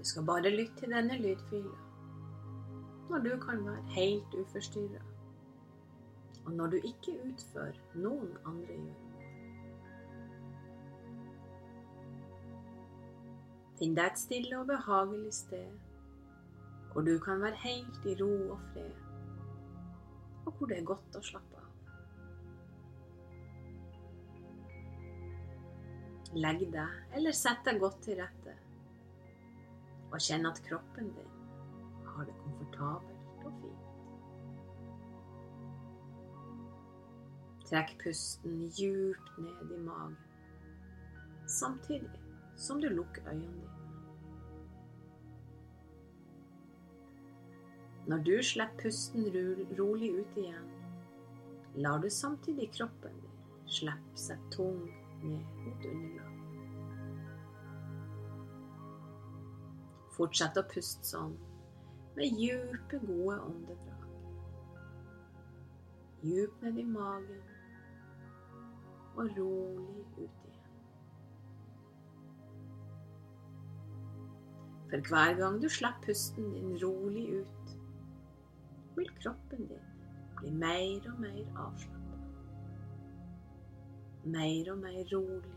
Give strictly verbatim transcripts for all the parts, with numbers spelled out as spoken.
Du skal bare lytte til denne lydfila når du kan være helt uforstyrret, og når du ikke utfører noen andre gjøremål. Finn deg et stille og behagelig sted, hvor du kan være helt i ro og fred, og hvor det er godt å slappe av. Legg deg eller sett deg godt til rette, og kjenn at kroppen din har det komfortabelt og fint. Trekk pusten djupt ned i magen, samtidig som du lukker øynene dine. Når du slipper pusten rolig ut igjen, lar du samtidig kroppen din slippe seg tung ned mot underlaget. Fortsett å puste sånn, med djupe, gode åndedrag. Djupt ned i magen, og rolig ut igjen. For hver gang du slipper pusten din rolig ut, vil kroppen din bli mer og mer avslappet. Mer og mer rolig.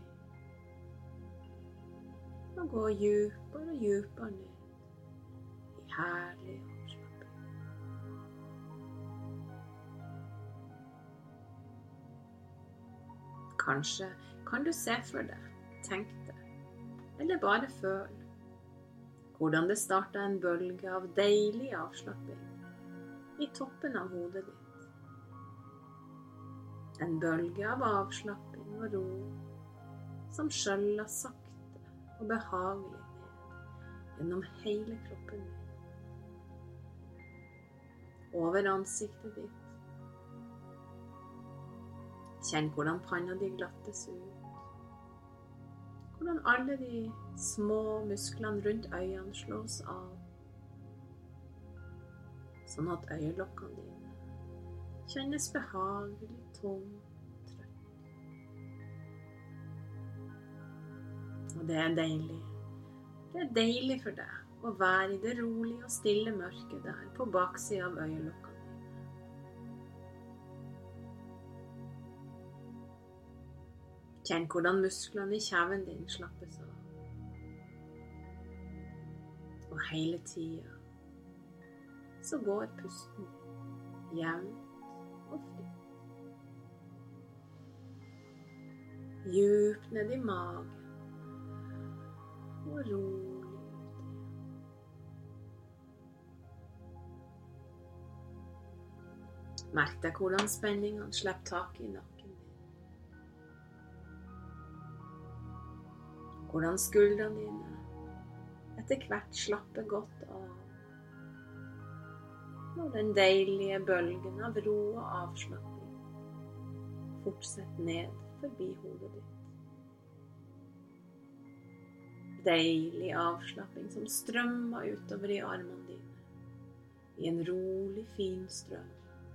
Og gå djupere og djupere ned i herlig avslapping. Kanskje kan du se for deg, tenk deg, eller bare føle hvordan det starter en bølge av deilig avslapping i toppen av hodet ditt. En bølge av avslapping og ro som skjøller sakte og behagelig ned gjennom hele kroppen din. Over ansiktet ditt. Kjenn hvordan panna di glattes ut. Hvordan alle de små musklene rundt øynene slås av. Sånn at øyelokkene dine kjennes behagelig tom og trøtt. Og det er deilig. Det er deilig for deg å være i det rolige og stille mørket der på baksiden av øyelokkene dine. Kjenn hvordan musklene i kjeven din slappes av. Og hele tiden så går pusten jevnt og fritt. Djupt ned i magen og rolig ut igjen. Merk deg hvordan spenningene slipper tak i nakken din. Hvordan skuldrene dine etter hvert slapper godt av. Og den deilige bølgen av ro og avslapping fortsetter ned forbi hodet ditt. Deilig avslapping som strømmer utover i armene dine, i en rolig, fin strøm.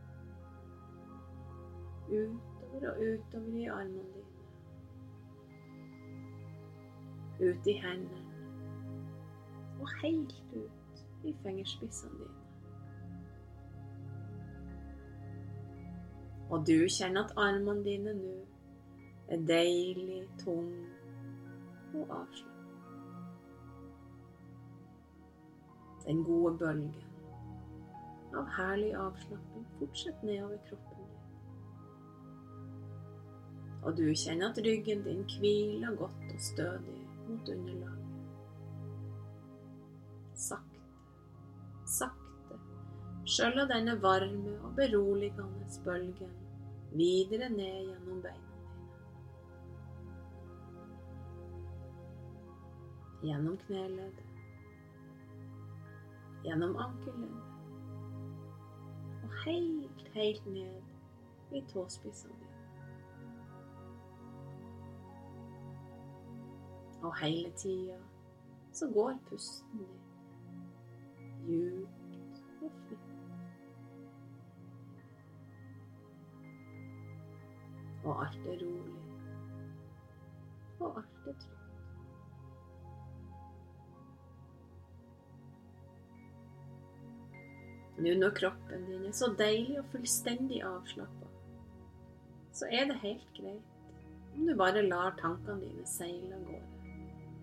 Utover og utover i armene dine. Ut i hendene, og helt ut i fingerspissene dine. Og du kjenner at armene dine nå er deilig, tung og avslappet. Den gode bølgen av herlig avslapping fortsetter nedover kroppen din. Og du kjenner at ryggen din hviler godt og stødig mot underlaget. Sakte, sakte skjøller denne varme og beroligende bølgen videre ned gjennom beina dine. Gjennom kneleddet. Gjennom ankelleddet. Og helt, helt ned i tåspissene dine. Og hele tiden så går pusten din djupt og fritt. Og alt er rolig. Og alt er trygt. Nå når kroppen din er så deilig og fullstendig avslappet, så er det helt greit om du bare lar tankene dine seile av gårde.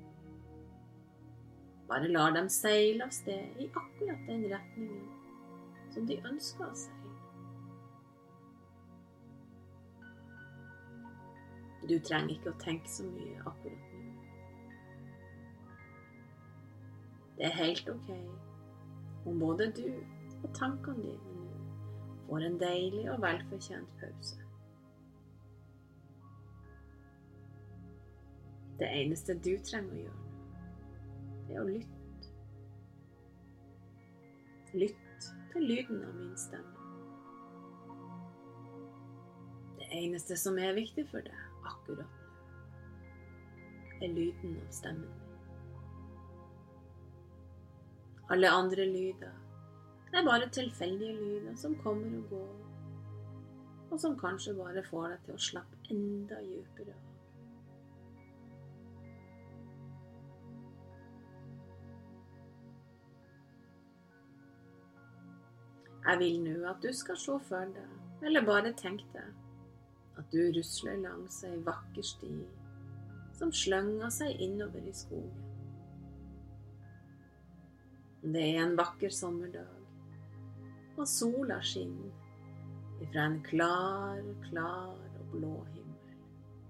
Bare lar dem seile av sted i akkurat den retningen som de ønsker å seile. Du trenger ikke å tenke så mye akkurat nå. Det er helt ok om både du og tankene dine nå får en deilig og velfortjent pause. Det eneste du trenger å gjøre nå, det er å lytte. Lytt til lyden av min stemme. Det eneste som er viktig for deg akkurat nå, er lyden av stemmen din. Alle andre lyder er bare tilfeldige lyder som kommer og går, og som kanskje bare får deg til å slappe enda dypere av. Jeg vil nå at du skal se for deg, eller bare tenke deg, at du rusler langs en vakker sti som slynger seg innover i skogen. Det er en vakker sommerdag, og sola skinner ifra en klar, klar og blå himmel.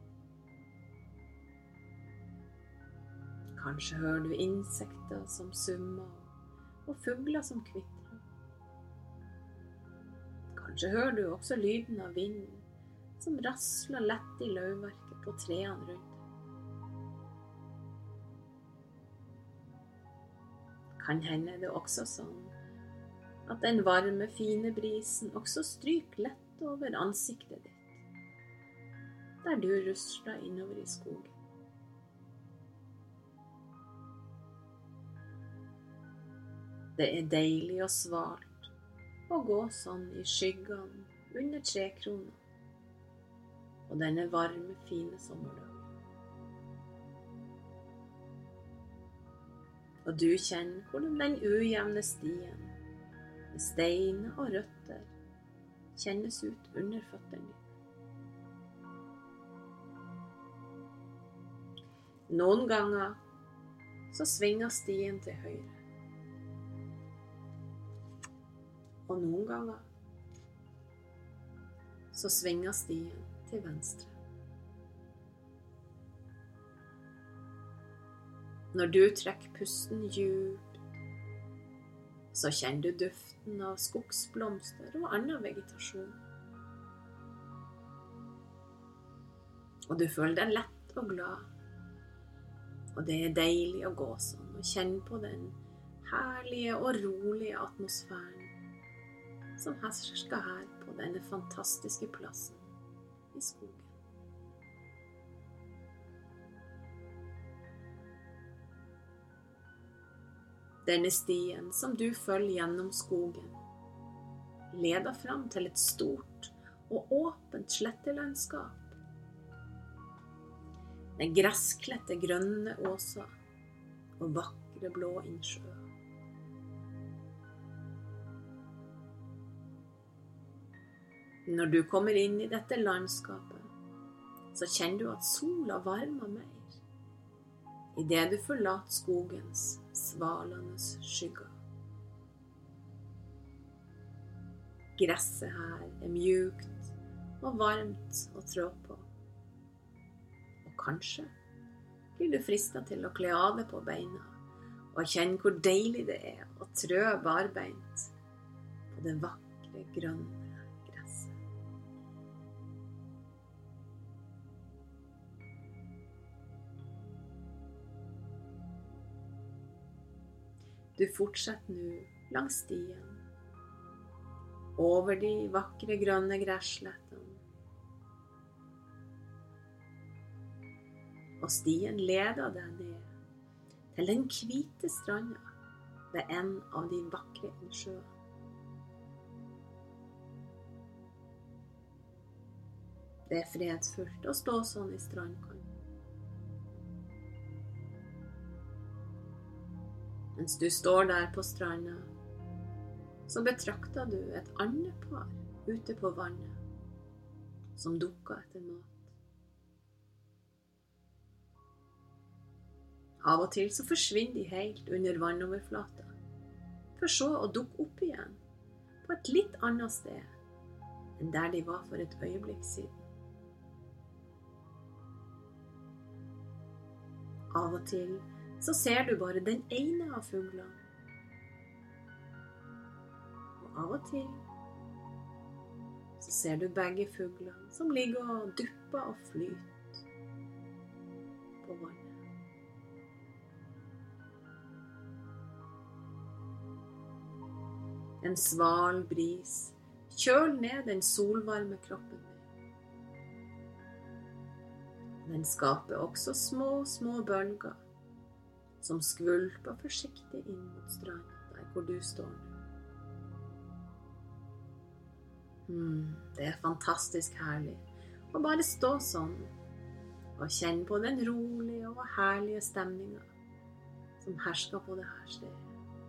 Kanskje hører du insekter som summer, og fugler som kvitrer. Kanskje hører du også lyden av vinden, som rasler lett i løvverket på trærne rundt. Kan hende det også sånn at den varme, fine brisen også stryker lett over ansiktet ditt, der du rusler innover i skogen. Det er deilig og svalt å gå sånn i skyggene under trekronen og denne varme, fine sommerdagen. Og du kjenner hvordan den ujevne stien med steiner og røtter kjennes ut under føttene dine. Noen ganger så svinger stien til høyre. Og noen ganger så svinger stien til venstre. Når du trekker pusten djupt, så kjenner du duften av skogsblomster og annen vegetasjon. Og du føler deg lett og glad. Og det er deilig å gå sånn og kjenne på den herlige og rolige atmosfæren som hersker her på denne fantastiske plassen i skogen. Denne stien som du følger gjennom skogen, leder fram til et stort og åpent slettelandskap. Med gresskledte grønne åser og vakre blå innsjøer. Når du kommer inn i dette landskapet, så kjenner du at sola varmer mer i det du forlater skogens svalende skygger. Gresset her er mjukt og varmt å trå på. Og kanskje blir du fristet til å kle av deg på beina og kjenne hvor deilig det er å trø barbeint på det vakre grønne gresset. Du fortsetter nå langs stien, over de vakre grønne gresslettene. Og stien leder deg ned til den hvite stranda ved en av de vakre innsjøene. Det er fredfullt å stå sånn i strandkanten. Mens du står der på stranda, så så betrakter du et annet par ute på vannet, som dukker etter mat. Av og til så forsvinner de helt under vannoverflata, for så å dukke opp igjen på et litt annet sted enn der de var for et øyeblikk siden. Av og til så ser du bare den ene av fuglene. Og av og til så ser du begge fuglene som ligger og dupper og flyter på vannet. En sval bris kjøl ned den solvarme kroppen din. Den skaper også små, små bølger som skvulper forsiktig inn mot stranden der hvor du står nå. Hmm, det er fantastisk herlig å bare stå sånn og kjenne på den rolige og herlige stemningen som hersker på det her stedet.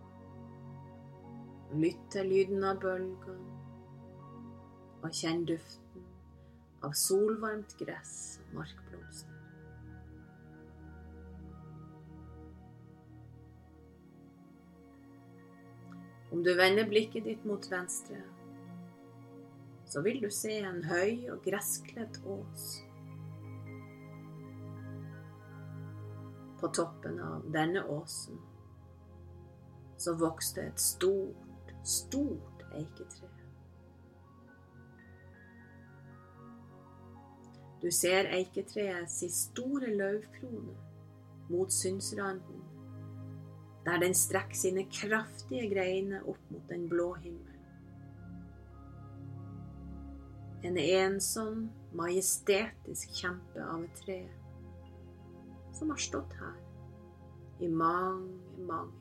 Lytt til lyden av bølgene, og kjenn duften av solvarmt gress og markblomster. Om du vender blikket ditt mot venstre, så vil du se en høy og gresskledd ås. På toppen av denne åsen så vokste et stort stort eiketre. Du ser eiketreets store løvkrone mot syndsranden, der den strekker sine kraftige greiner opp mot den blå himmelen. En ensom, majestetisk kjempe av et tre, som har stått her i mange, mange år.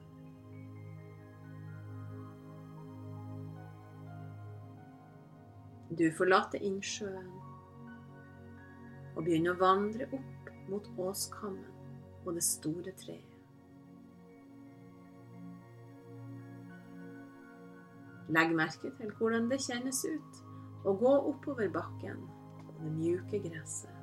Du forlater innsjøen og begynner å vandre opp mot åskammen og det store treet. Legg merke til hvordan det kjennes ut å gå oppover bakken på det mjuke gresset.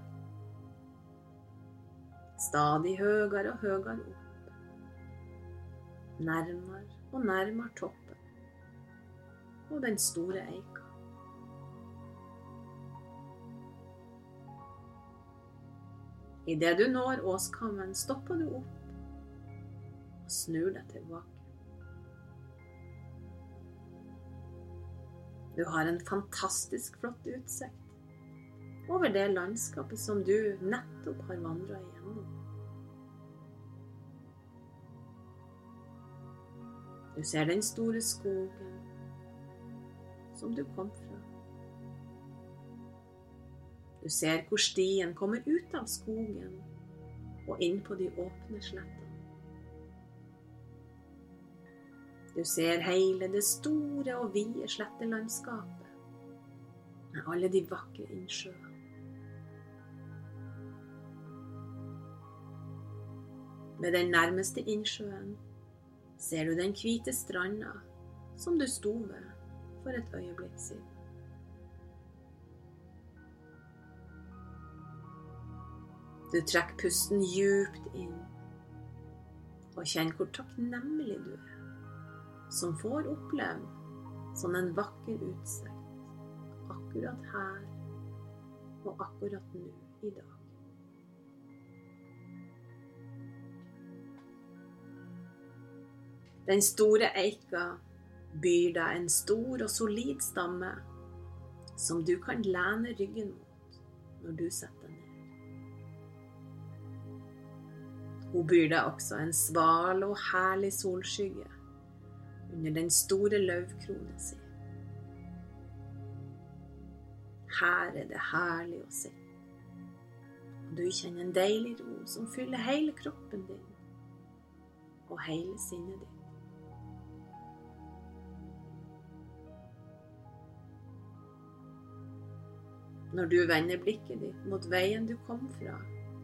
Stadig høyere og høyere opp, nærmere og nærmere toppen og den store eika. I det du når åskammen, stopper du opp og snur deg tilbake. Du har en fantastisk flott utsikt over det landskapet som du nettopp har vandret igjennom. Du ser den store skogen som du kom fra. Du ser hvor stien kommer ut av skogen og inn på de åpne slettene. Du ser hele det store og vide slettelandskapet med alle de vakre innsjøene. Ved den nærmeste innsjøen ser du den hvite stranda som du sto ved for et øyeblikk siden. Du trekker pusten djupt inn og kjenner hvor takknemlig du er som får oppleve sånn en vakker utsikt akkurat her og akkurat nå i dag. Den store eika byr deg en stor og solid stamme som du kan lene ryggen mot når du setter deg ned. Hun byr deg også en sval og herlig solskygge under den store løvkrone sin. Her er det herlig å sitte, og du kjenner en deilig ro som fyller hele kroppen din og hele sinnet ditt. Når du vender blikket ditt mot veien du kom fra,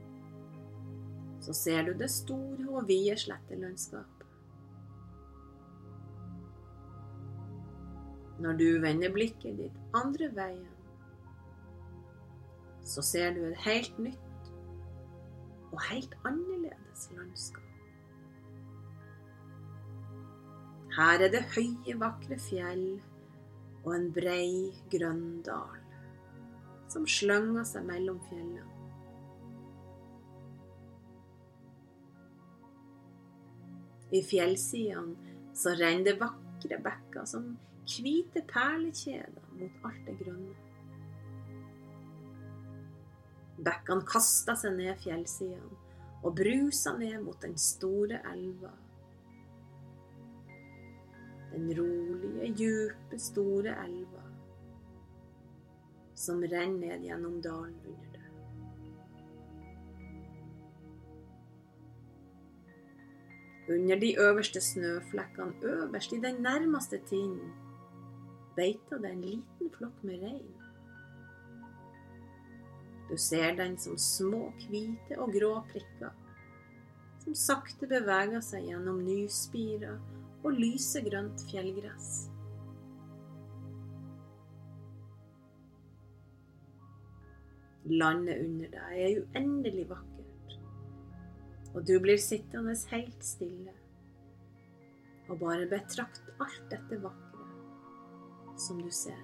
så ser du det store og vide slettelandskapet. Når du vender blikket ditt andre veien, så ser du et helt nytt og helt annerledes landskap. Her er det høye, vakre fjell og en brei, grønn dal som slynger seg mellom fjellene. I fjellsidene så renner det vakre bekker som hvite perlekjeder mot alt det grønne. Bekkene kaster seg ned fjellsidene og bruser ned mot den store elva. Den rolige, djupe, store elva som renner ned gjennom dalen under det. Under de øverste snøflekkene, øverst i den nærmeste tinden, beiter det en liten flokk med rein. Du ser den som små, hvite og grå prikker, som sakte beveger seg gjennom nyspirer og lysegrønt fjellgress. Landet under deg er uendelig vakkert, og du blir sittende helt stille og bare betrakte alt dette vakre som du ser.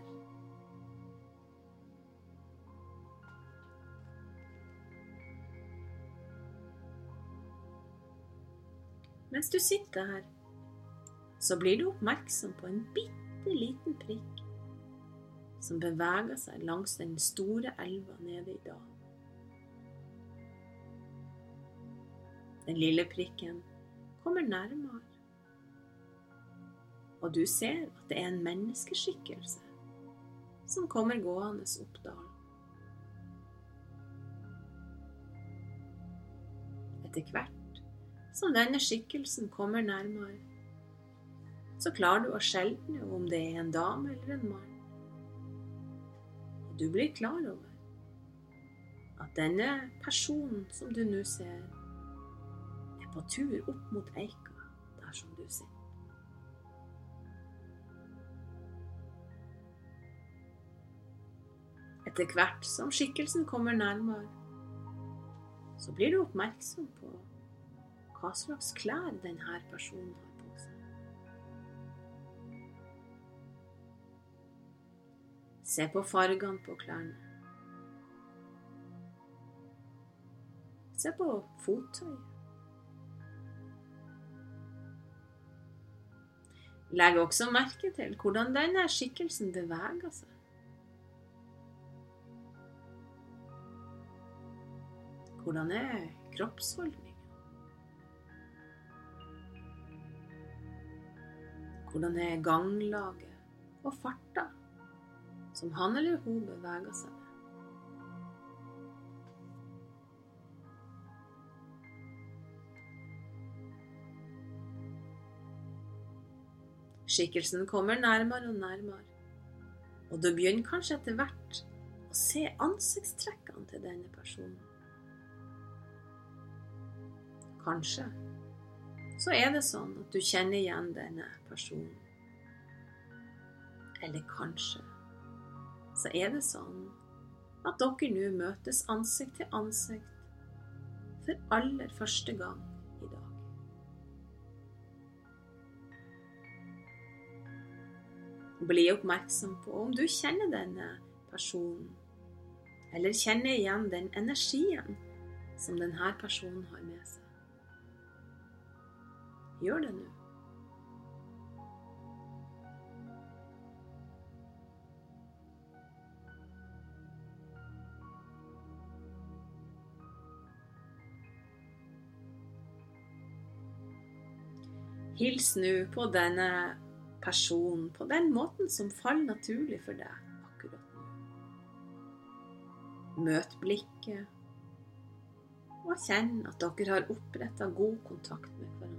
Mens du sitter her, så blir du oppmerksom på en bitte liten prikk som beveger seg langs den store elva nede i dalen. Den lille prikken kommer nærmere, og du ser at det er en menneskeskikkelse som kommer gående opp dalen. Etter hvert som denne skikkelsen kommer nærmere, så klarer du å skjelne om det er en dame eller en mann. Og du blir klar over at denne personen som du nå ser, er på tur opp mot eika der som du sitter. Etter hvert som skikkelsen kommer nærmere, så blir du oppmerksom på hva slags klær denne personen har på seg. Se på fargene på klærne. Se på fottøyet. Legg også merke til hvordan denne skikkelsen beveger seg. Hvordan er kroppsholdningen? Hvordan er ganglaget og farta som han eller hun beveger seg med? Skikkelsen kommer nærmere og nærmere, og du begynner kanskje etter hvert å se ansiktstrekkene til denne personen. Kanskje så er det sånn at du kjenner igjen denne personen. Eller kanskje så er det sånn at dere nå møtes ansikt til ansikt for aller første gang i dag. Bli oppmerksom på om du kjenner denne personen, eller kjenner igjen den energien som denne personen har med seg. Gjør det nå. Hils nå på denne personen på den måten som faller naturlig for deg akkurat nå. Møt blikket, og kjenn at dere har opprettet god kontakt med hverandre.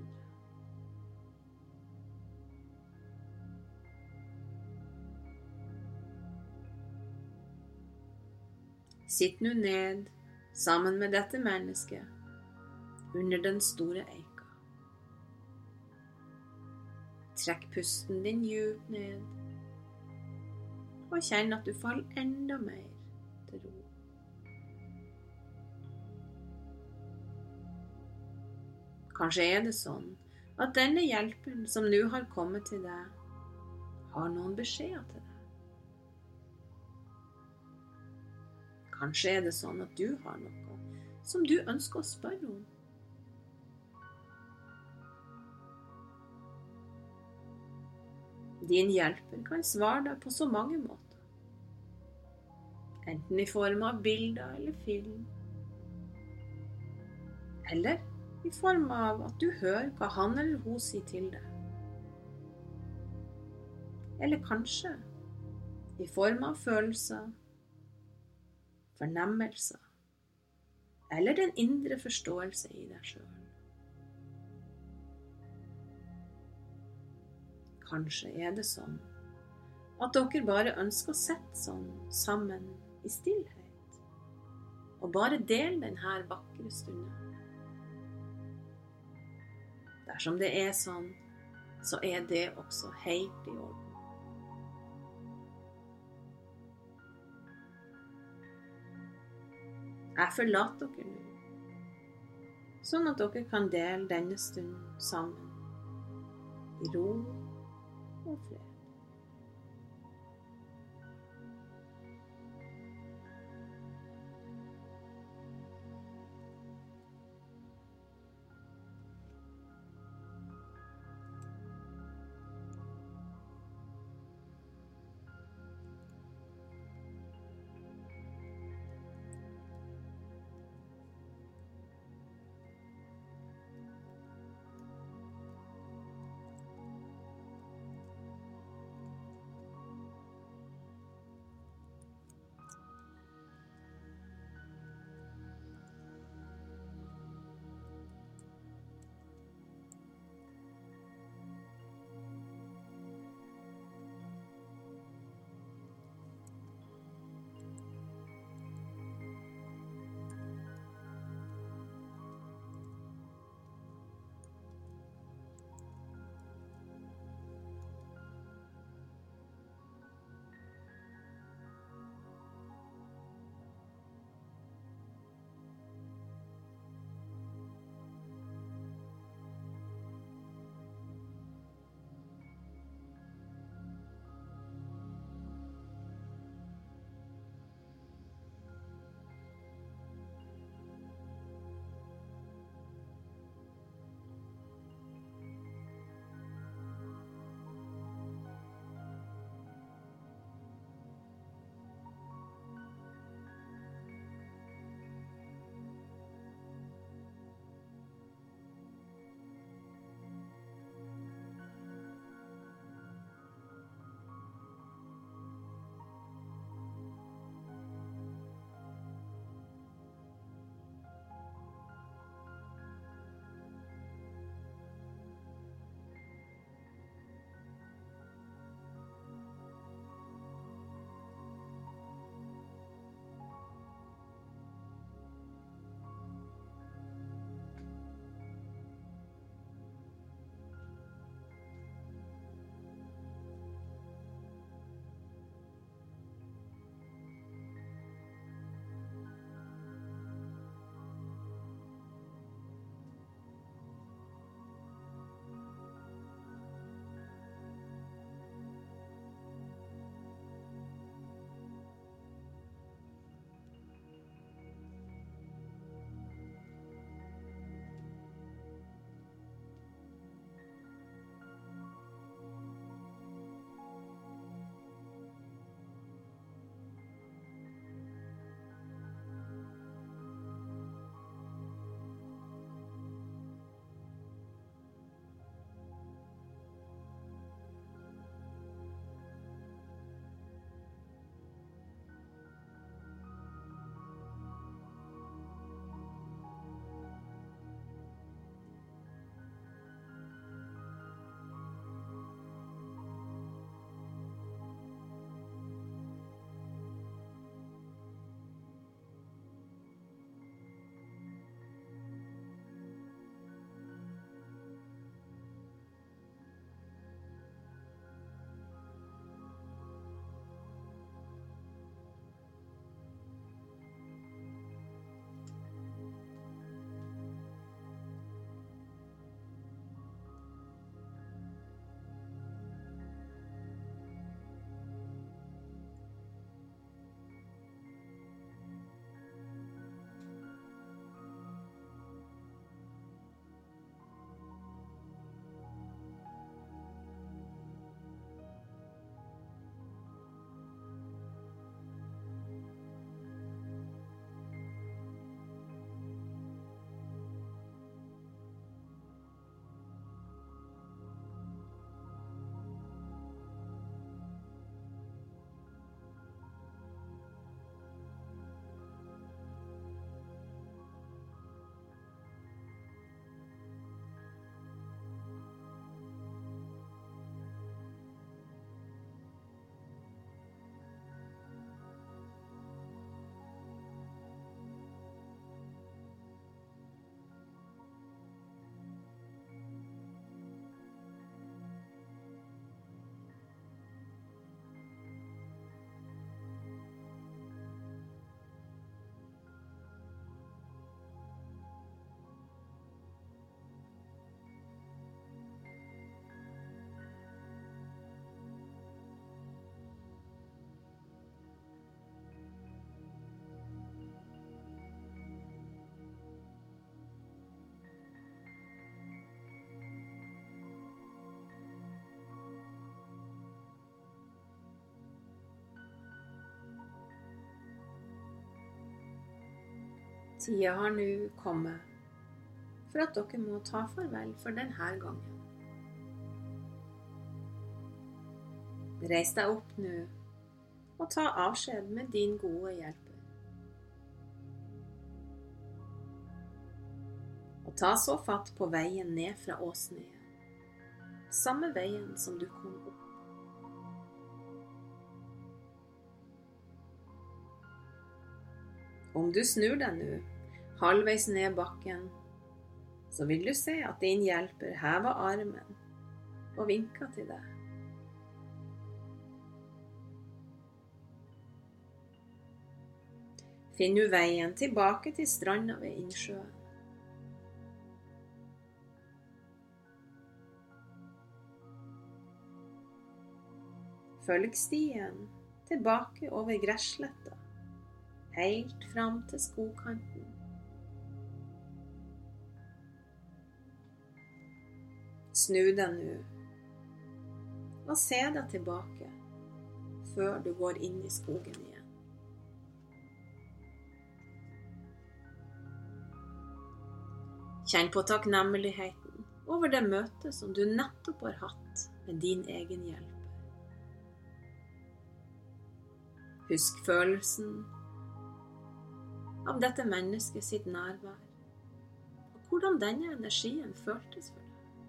Sitt nå ned sammen med dette mennesket under den store eika. Trekk pusten din djupt ned og kjenn at du faller enda mer til ro. Kanskje er det sånn at denne hjelperen som nå har kommet til deg, har noen beskjeder til deg. Kanskje er det sånn at du har noe som du ønsker å spørre om. Din hjelper kan svare deg på så mange måter, enten i form av bilder eller film, eller i form av at du hører hva han eller hun sier til deg, eller kanskje i form av følelser, fornemmelser, eller den indre forståelse i deg selv. Kanskje er det sånn at dere bare ønsker å sitte sånn sammen i stillhet, og bare dele denne vakre stunden. Dersom det er sånn, så er det også helt i orden. Jeg forlater dere nå, sånn at dere kan dele denne stunden sammen i ro og fred. Tida har nå kommet for at dere må ta farvel for denne gangen. Reis deg opp nå og ta avskjed med din gode hjelper. Og ta så fatt på veien ned fra åsnøyen, samme veien som du kom opp. Om du snur deg nå, halvveis ned bakken, så vil du se at din hjelper hever armen og vinker til deg. Finn du veien tilbake til stranda ved innsjøen. Følg stien tilbake over gressletta, helt fram til skogkanten. Snu deg nå, og se deg tilbake, før du går inn i skogen igjen. Kjenn på takknemligheten over det møtet som du nettopp har hatt med din egen hjelper. Husk følelsen av dette mennesket sitt nærvær, og hvordan denne energien føltes for deg.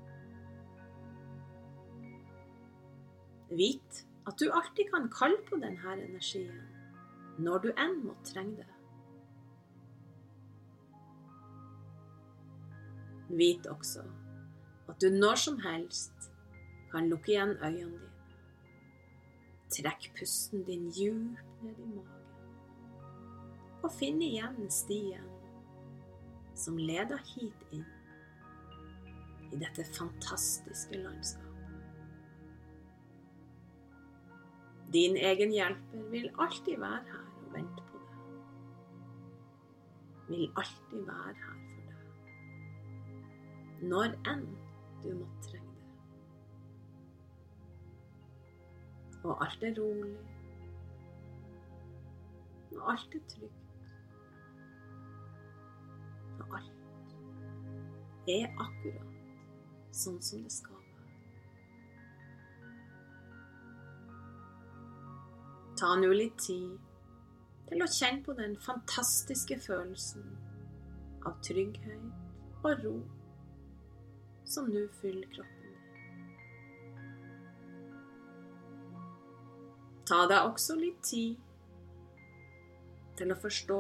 Vit at du alltid kan kalle på denne energien, når du enn må trenge det. Vit også at du når som helst kan lukke igjen øynene dine. Trekk pusten din djupt ned i magen, og finn igjen stien som leder hit inn i dette fantastiske landskapet. Din egen hjelper vil alltid være her og vente på deg. Vil alltid være her for deg, når enn du måtte trenge det. Og alt er rolig, og alt er trygt, og alt er akkurat sånn som det skal. Ta nå litt tid til å kjenne på den fantastiske følelsen av trygghet og ro som nå fyller kroppen din. Ta deg også litt tid til å forstå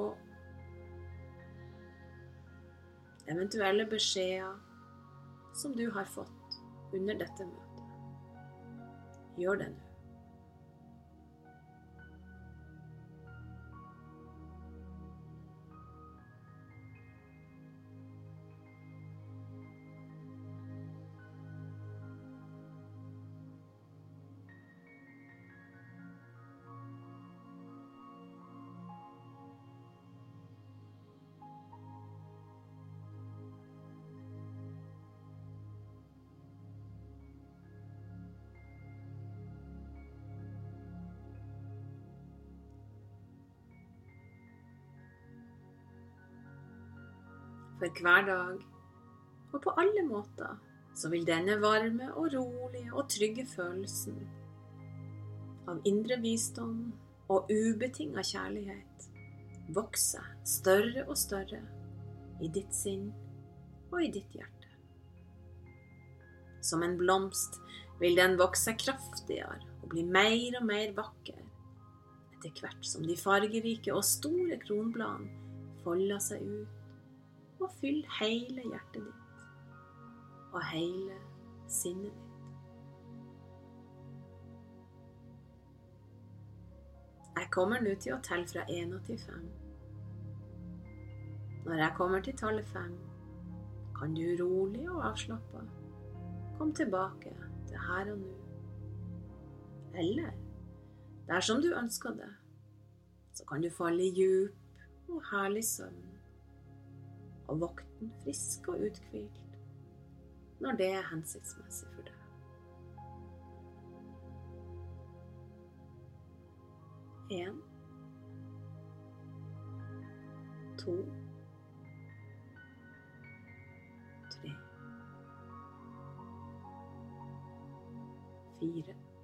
eventuelle beskjeder som du har fått under dette møtet. Gjør det nå. For hver dag, og på alle måter, så vil denne varme og rolige og trygge følelsen av indre visdom og ubetinget kjærlighet vokse større og større i ditt sinn og i ditt hjerte. Som en blomst vil den vokse kraftigere og bli mer og mer vakker, etter hvert som de fargerike og store kronbladene folder seg ut og fyller hele hjertet ditt og hele sinnet ditt. Jeg kommer nå til å telle fra én til fem. Når jeg kommer til tallet fem, kan du rolig og avslappet komme tilbake til her og nå. Eller, dersom du ønsker det, så kan du falle i djup og herlig søvn og våkne frisk og uthvilt når det er hensiktsmessig for deg. En, to, tre, fire,